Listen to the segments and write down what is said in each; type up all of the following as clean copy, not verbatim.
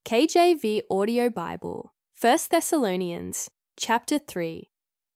KJV Audio Bible, 1 Thessalonians, chapter 3.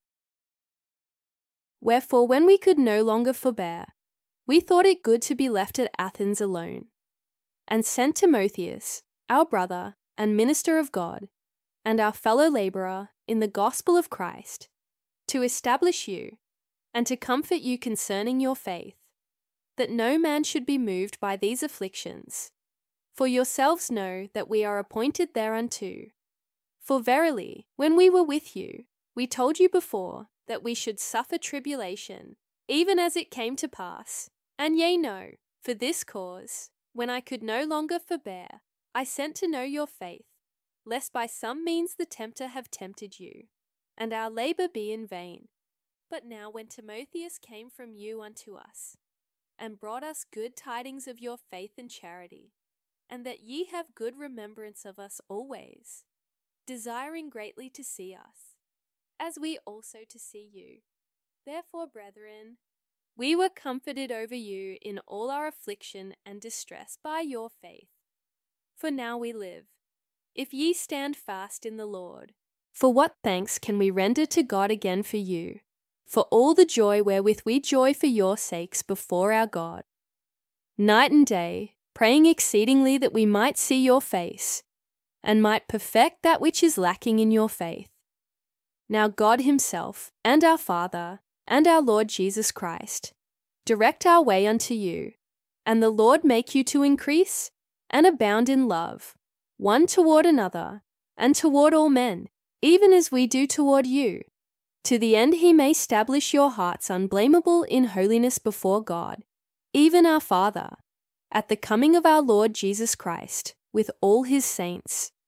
Wherefore, when we could no longer forbear, we thought it good to be left at Athens alone, and sent Timotheus, our brother and minister of God, and our fellow labourer in the gospel of Christ, to establish you, and to comfort you concerning your faith, that no man should be moved by these afflictions. For yourselves know that we are appointed thereunto. For verily, when we were with you, we told you before that we should suffer tribulation, even as it came to pass. And ye know, for this cause, when I could no longer forbear, I sent to know your faith, lest by some means the tempter have tempted you, and our labour be in vain. But now when Timotheus came from you unto us, and brought us good tidings of your faith and charity, and that ye have good remembrance of us always, desiring greatly to see us, as we also to see you. Therefore, brethren, we were comforted over you in all our affliction and distress by your faith. For now we live, if ye stand fast in the Lord. For what thanks can we render to God again for you, for all the joy wherewith we joy for your sakes before our God, night and day, praying exceedingly that we might see your face, and might perfect that which is lacking in your faith. Now God himself, and our Father, and our Lord Jesus Christ, direct our way unto you, and the Lord make you to increase and abound in love, one toward another, and toward all men, even as we do toward you, to the end he may establish your hearts unblameable in holiness before God, even our Father, at the coming of our Lord Jesus Christ, with all his saints.